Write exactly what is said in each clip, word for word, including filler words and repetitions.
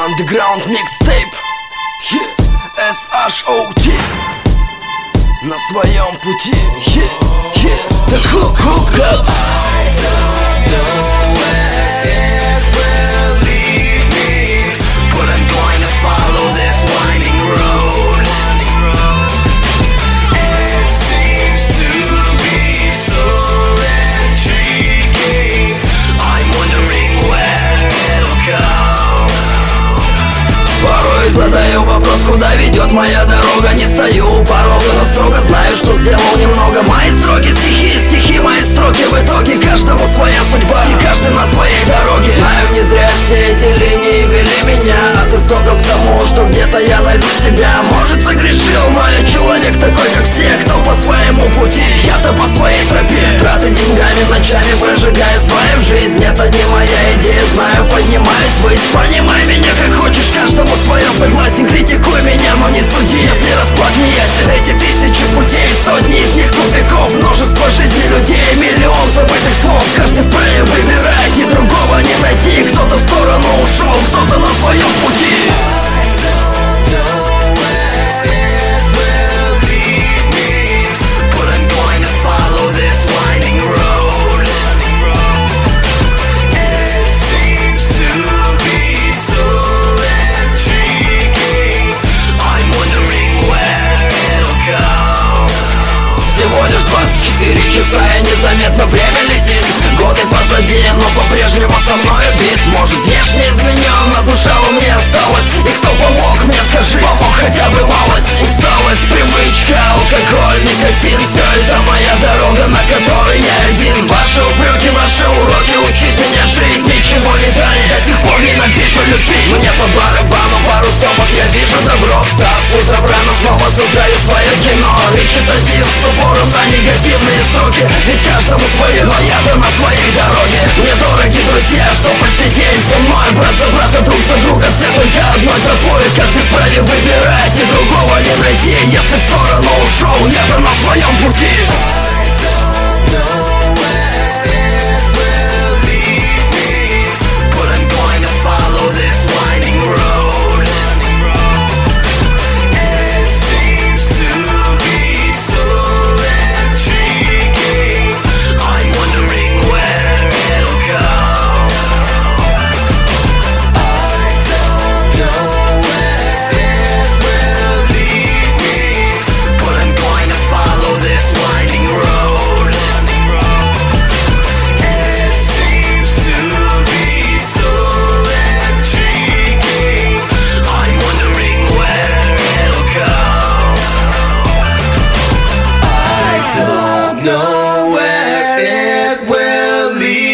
Underground Mixtape, yeah. эс эйч о ти на своем пути, yeah, yeah. The hook, hook up. Задаю вопрос, куда ведет моя дорога. Не стою у порога, но строго знаю, что сделал немного. Мои строки, стихи, стихи, мои строки. В итоге каждому своя судьба, и каждый на своей дороге. Знаю, не зря все эти линии вели меня от истоков к тому, что где-то я найду себя. Может, согрешил, но я человек такой, как все, кто по своему пути, я-то по своей тропе. Траты деньгами ночами, прожигая свою жизнь, это не моя идея, знаю, поднимаюсь ввысь. Понимай меня как хочешь, каждому свое. Согласен, критикуй меня, но не суди, если расклад не ясен. Эти тысячи путей, сотни из них тупиков, множество жизней людей, миллион забытых слов. Каждый вправе выбирать, и другого не найти. Кто-то в сторону ушел, кто-то на своем пути. Всего лишь двадцать четыре часа, и незаметно время летит. Годы позади, но по-прежнему со мной бит. Может, внешне изменен, а душа во мне осталась. И кто помог мне, скажи, помог хотя бы малость. Усталость, привычка, алкоголь, никотин. Все это моя дорога, на которой я один. Ваши упреки, ваши уроки, учить меня жить ничего не дали. До сих пор ненавижу любить. Мне по барабану, пару стопок, я вижу добро. Встав утром рано, снова создаю свое кино. Речитатив с упором на негативные строки. Ведь каждому свое, но я-то на своей дороге. Мне дороги друзья, что по сей день со мной. Брат за брата, друг за друга, все только одной тропой. Каждый вправе выбирать, и другого не найти. Если в сторону ушел, я-то на своем пути.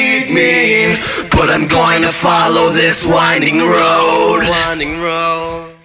But I'm going to follow this winding road. Winding road.